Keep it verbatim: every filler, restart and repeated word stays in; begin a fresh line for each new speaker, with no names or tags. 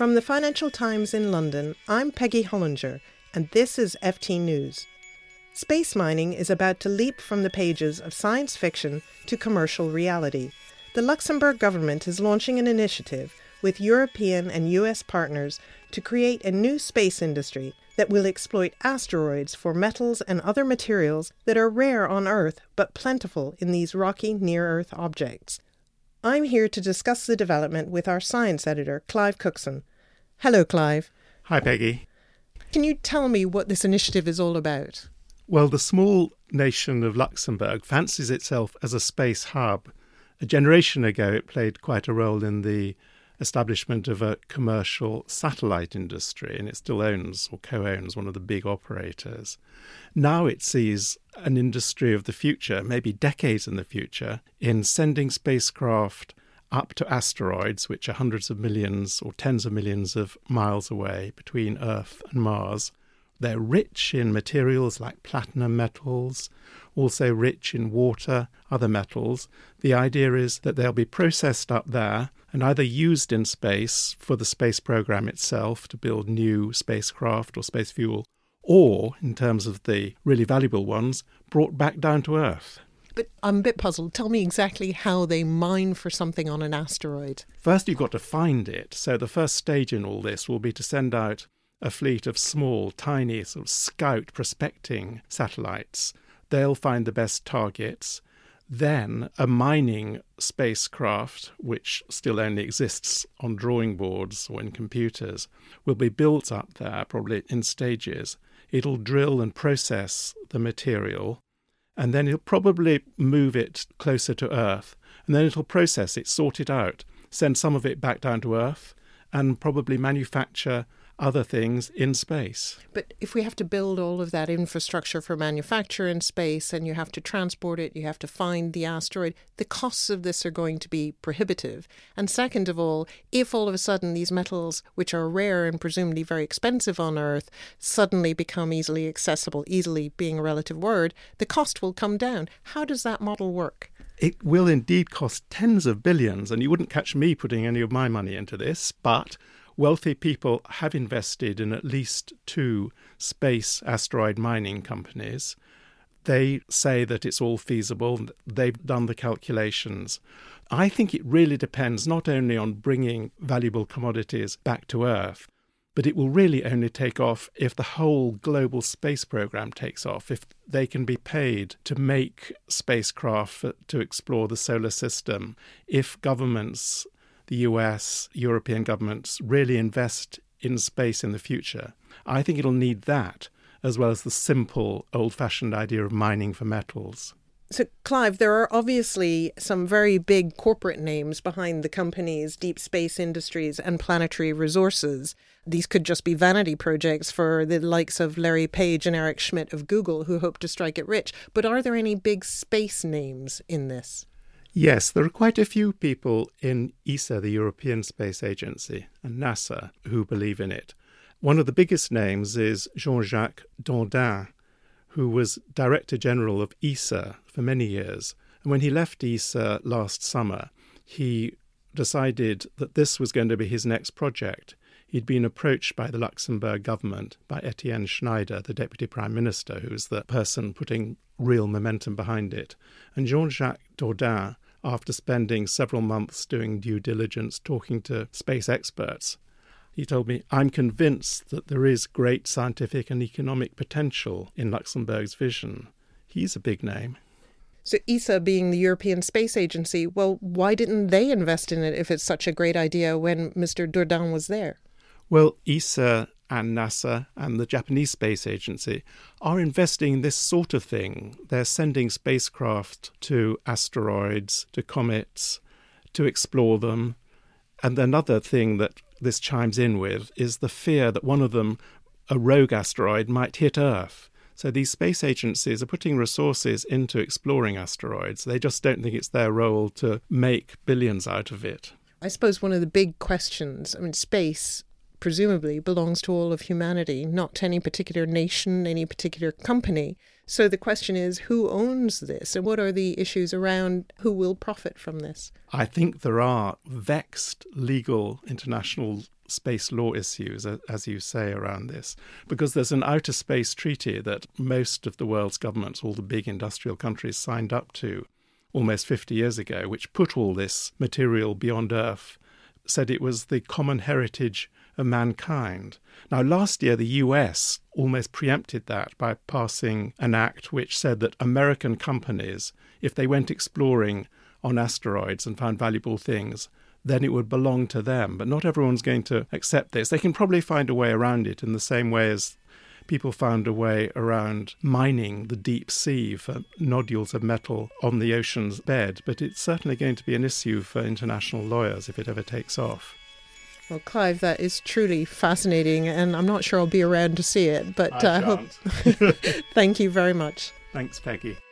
From the Financial Times in London, I'm Peggy Hollinger, and this is F T News. Space mining is about to leap from the pages of science fiction to commercial reality. The Luxembourg government is launching an initiative with European and U S partners to create a new space industry that will exploit asteroids for metals and other materials that are rare on Earth but plentiful in these rocky near-Earth objects. I'm here to discuss the development with our science editor, Clive Cookson. Hello, Clive.
Hi, Peggy.
Can you tell me what this initiative is all about?
Well, the small nation of Luxembourg fancies itself as a space hub. A generation ago, it played quite a role in the establishment of a commercial satellite industry, and it still owns or co-owns one of the big operators. Now it sees an industry of the future, maybe decades in the future, in sending spacecraft up to asteroids, which are hundreds of millions or tens of millions of miles away between Earth and Mars. They're rich in materials like platinum metals, also rich in water, other metals. The idea is that they'll be processed up there and either used in space for the space program itself to build new spacecraft or space fuel, or, in terms of the really valuable ones, brought back down to Earth.
But I'm a bit puzzled. Tell me exactly how they mine for something on an asteroid.
First, you've got to find it. So the first stage in all this will be to send out a fleet of small, tiny, sort of scout prospecting satellites. They'll find the best targets. Then a mining spacecraft, which still only exists on drawing boards or in computers, will be built up there, probably in stages. It'll drill and process the material, and then it'll probably move it closer to Earth. And then it'll process it, sort it out, send some of it back down to Earth, and probably manufacture other things in space.
But if we have to build all of that infrastructure for manufacture in space, and you have to transport it, you have to find the asteroid, the costs of this are going to be prohibitive. And second of all, if all of a sudden these metals, which are rare and presumably very expensive on Earth, suddenly become easily accessible, easily being a relative word, the cost will come down. How does that model work?
It will indeed cost tens of billions, and you wouldn't catch me putting any of my money into this, but wealthy people have invested in at least two space asteroid mining companies. They say that it's all feasible. They've done the calculations. I think it really depends not only on bringing valuable commodities back to Earth, but it will really only take off if the whole global space program takes off, if they can be paid to make spacecraft to explore the solar system, if governments, the U S, European governments, really invest in space in the future. I think it'll need that, as well as the simple, old-fashioned idea of mining for metals.
So, Clive, there are obviously some very big corporate names behind the companies, Deep Space Industries and Planetary Resources. These could just be vanity projects for the likes of Larry Page and Eric Schmidt of Google, who hope to strike it rich. But are there any big space names in this?
Yes, there are quite a few people in E S A, the European Space Agency, and NASA, who believe in it. One of the biggest names is Jean-Jacques Dandin, who was Director General of E S A for many years. And when he left E S A last summer, he decided that this was going to be his next project. He'd been approached by the Luxembourg government, by Etienne Schneider, the Deputy Prime Minister, who was the person putting real momentum behind it. And Jean-Jacques Dandin, after spending several months doing due diligence, talking to space experts, he told me, I'm convinced that there is great scientific and economic potential in Luxembourg's vision. He's a big name.
So E S A being the European Space Agency, well, why didn't they invest in it if it's such a great idea when Mister Dandin was there?
Well, E S A and NASA and the Japanese Space Agency are investing in this sort of thing. They're sending spacecraft to asteroids, to comets, to explore them. And another thing that this chimes in with is the fear that one of them, a rogue asteroid, might hit Earth. So these space agencies are putting resources into exploring asteroids. They just don't think it's their role to make billions out of it.
I suppose one of the big questions, I mean, space presumably belongs to all of humanity, not to any particular nation, any particular company. So the question is, who owns this, and what are the issues around who will profit from this?
I think there are vexed legal international space law issues, as you say, around this, because there's an outer space treaty that most of the world's governments, all the big industrial countries, signed up to almost fifty years ago, which put all this material beyond Earth, said it was the common heritage of mankind. Now, last year, the U S almost preempted that by passing an act which said that American companies, if they went exploring on asteroids and found valuable things, then it would belong to them. But not everyone's going to accept this. They can probably find a way around it in the same way as people found a way around mining the deep sea for nodules of metal on the ocean's bed. But it's certainly going to be an issue for international lawyers if it ever takes off.
Well, Clive, that is truly fascinating, and I'm not sure I'll be around to see it, but I uh, hope. Thank you very much.
Thanks, Peggy.